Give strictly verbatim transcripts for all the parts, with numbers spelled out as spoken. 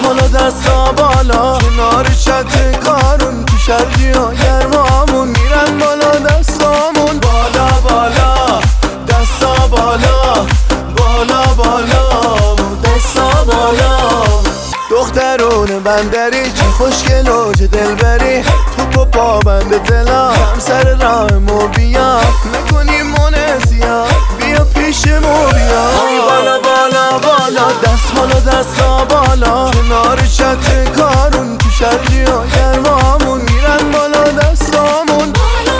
بالا دستا بالا، کنار چت کارون تو شرجی ها گرمامون میرن بالا دستامون. بالا بالا دستا بالا، بالا بالا دستا بالا. دخترون بندری چه خوشگل و چه دلبری، تو پا بند دلا کم سر راه مو بیا، نکنی منسیا بیا پیش مو بیا. بالا بالا بالا دست بالا دستا بالا، کنار چت کارون تو شرجی ها گرمامون میرن بالا دستامون.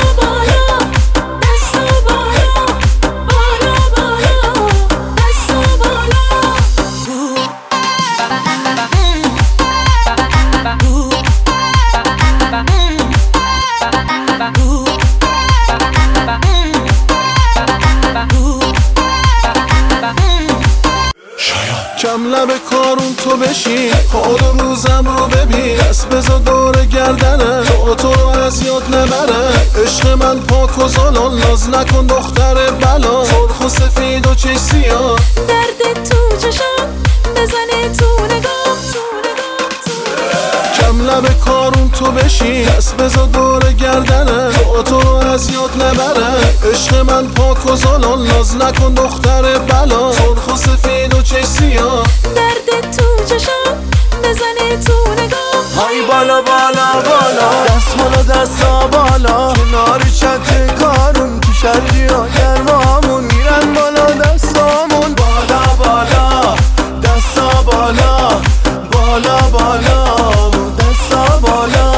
کم لب کارون تو بشین، حال و روزم رو ببین، دست بزا دور گردنه تو تو رو از یاد نبره. عشق من پاک و زالان، ناز نکن دختر بلا، سرخ و سفید و چش سیاه، درد تو چشم بزنه تو نگاه، تو نگاه تو نگاه. کم لب کارون تو بشین، دست بزا دور گردنه تو تو رو از یاد نبره. عشق من پاک و زالان، ناز نکن دختر بلا، سرخ و سفید و چش سیاه، درد تو چشم بزنه تو نگاه. های بالا بالا بالا دست بالا دستا بالا، کنار چت کارون تو شرجی ها گرمامون میرن بالا دستامون. بالا بالا دستا بالا، بالا بالا دستا بالا.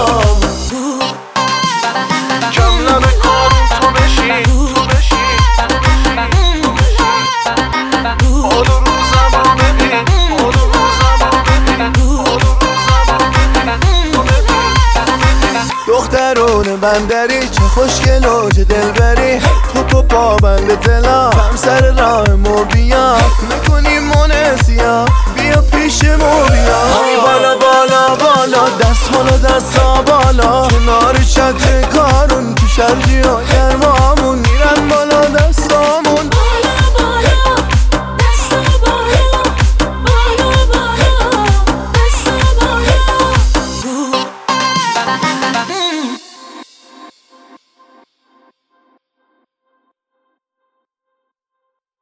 کم لب کارون تو بشین، تو بشین، تو بشین، حال و روزم رو ببین، حال و روزم رو ببین، حال و روزم رو ببین. دخترون بندری چه خوشگل و چه دلبری، تو پا بند دلا کم سر راه مو بیا، نکنی منسیا بیا پیش مو بیا. بالا بالا بالا دست بالا دستا بالا، کنار چت کارون تو شرجی ها